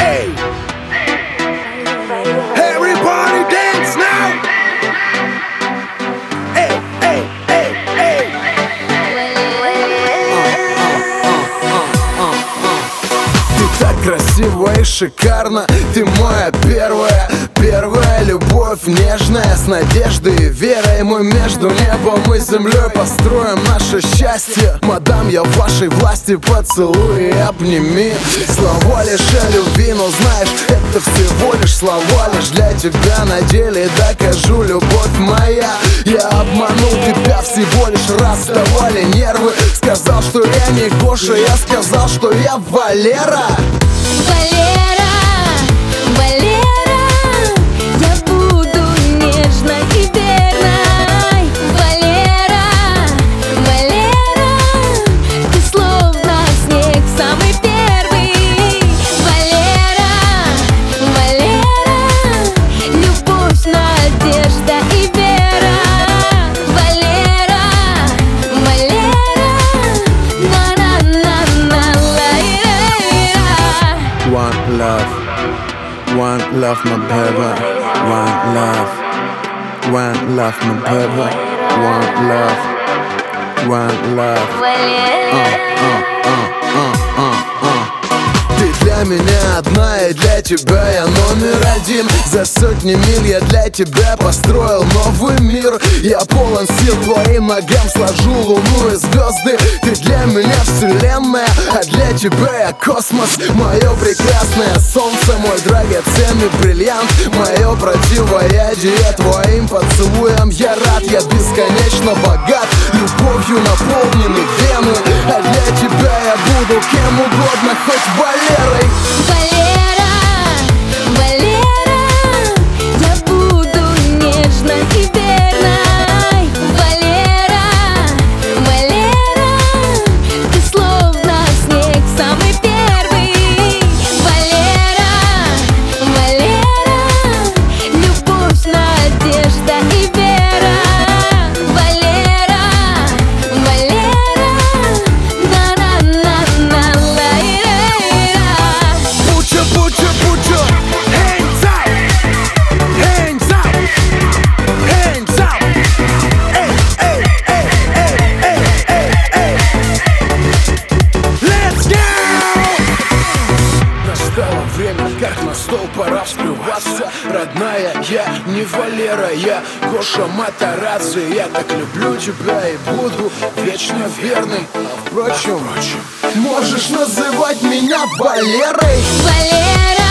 Hey, everybody dance now. Hey, hey, hey, hey. Ты так красива и шикарна, ты моя первая любовь нежная, с надеждой и верой. Мы между небом и землей построим наше счастье. Мадам, я в вашей власти, поцелуй и обними. Слова лишь о любви, но знаешь, это всего лишь слова. Лишь для тебя на деле докажу, любовь моя. Я обманул тебя всего лишь раз, давали нервы. Сказал, что я не Гоша, я сказал, что я Валера. Валера, Валера, я буду нежной и верной. Валера, Валера, ты словно снег самый первый. Валера, Валера, любовь, надежда и вера. Валера, Валера, One love, my baby. One love, my baby. One love. Ты для меня одна, и для тебя я номер один. За сотни миль я для тебя построил новый мир. Я полон сил, твоим ногам сложу луну и звезды. Ты для меня вселенная, а для тебя я космос. Мое прекрасное солнце, мой драгоценный бриллиант. Мое противоядие, твоим поцелуем я рад. Я бесконечно богат, любовью наполнены вены. А для тебя я буду кем угодно, хоть Валерой. Валера, Валера, я буду нежной и верной. Валера, Валера, ты словно снег самый первый. Валера, Валера, любовь, надежда и вера. Валера, Валера, Put your hands up, hands up, hands up. Эй, эй, эй, эй, эй, эй, эй. Let's go! Настало время, как на стол, пора вскрываться. Родная, я не Валера, я Гоша Матарадзе. Я так люблю тебя и буду вечно верный. А впрочем, можешь называть меня Валерой. Валера.